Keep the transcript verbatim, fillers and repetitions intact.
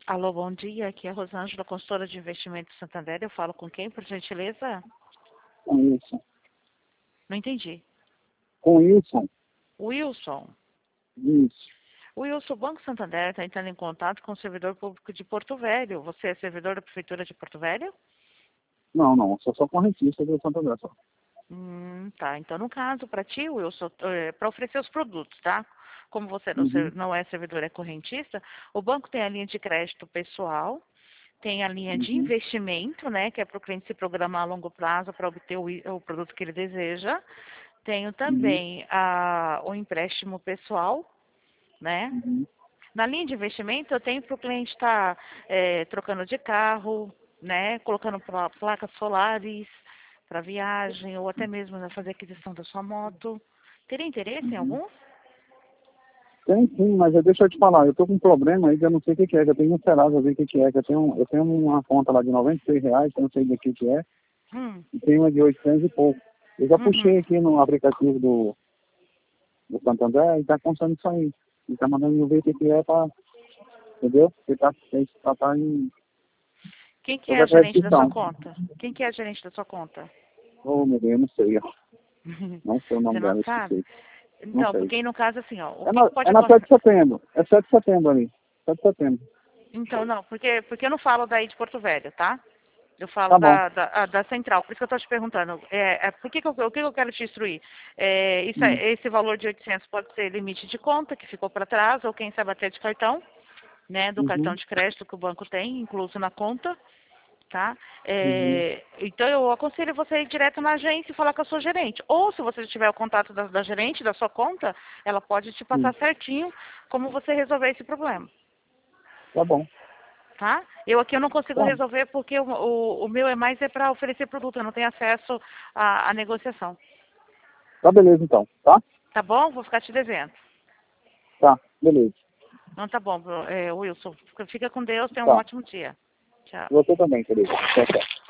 Alô, bom dia. Aqui é a Rosângela, consultora de investimentos do Santander. Eu falo com quem, por gentileza? Com Wilson. Não entendi. Com Wilson? Wilson. Isso. Wilson, o Banco Santander está entrando em contato com o servidor público de Porto Velho. Você é servidor da Prefeitura de Porto Velho? Não, não. Sou só correntista do Santander. Só. Hum, tá. Então, no caso, para ti, Wilson, é, para oferecer os produtos, tá? Como você não, Uhum. ser- não é servidor, é correntista, o banco tem a linha de crédito pessoal, tem a linha de Uhum. investimento, né, que é para o cliente se programar a longo prazo para obter o, i- o produto que ele deseja. Tenho Uhum. também a, o empréstimo pessoal, né? Uhum. Na linha de investimento, eu tenho para o cliente estar é, trocando de carro, né, colocando pla- placas solares para viagem, ou até mesmo né, fazer aquisição da sua moto. Teria interesse em Uhum. algum? Tem sim, mas eu- deixa eu te falar, eu tô com um problema aí que eu não sei o que, que é, que eu tenho um Serasa, ver o que, que é, que eu tenho, eu tenho uma conta lá de noventa e seis reais, que eu não sei do que, que é, Hum, e tem uma de oitocentos e pouco. Eu já uhum. puxei aqui no aplicativo do, do Santander e tá constando isso aí. E tá mandando eu ver o que, que é pra, entendeu? Porque tá, tá, tá em Quem que é sobre a a gerente da sua restrição. conta? Quem que é a gerente da sua conta? Oh, meu Deus, eu não sei, ó. Não sei o Você nome não dela, eu sabe? esqueci. Não Então, sei. porque aí no caso assim, ó, o É que, na, que pode é na sete de acontecer? setembro. É sete de setembro ali. sete de setembro. Então, não, porque, porque eu não falo daí de Porto Velho, tá? Eu falo Tá bom. da, da, a- da central, por isso que eu estou te perguntando. É, é, por que que eu, o que que eu quero te instruir? É, isso, Hum. é- esse valor de oitocentos pode ser limite de conta, que ficou para trás, ou quem sabe até de cartão, né, do cartão Uhum. de crédito que o banco tem, incluso na conta, tá? Uhum. É, então, eu aconselho você ir direto na agência e falar com a sua gerente. Ou, se você tiver o contato da, da gerente, da sua conta, ela pode te passar Hum. certinho como você resolver esse problema. Tá bom. Tá? Eu aqui eu não consigo Tá. resolver porque o, o, o meu é mais é para oferecer produto, eu não tenho acesso à, à negociação. Tá beleza então. Tá? Tá bom? Vou ficar te devendo. Tá. Beleza. Não tá bom, é, Wilson. Fica com Deus, tenha um Tá. ótimo dia. Tchau. Você também, querido. Tchau, tchau.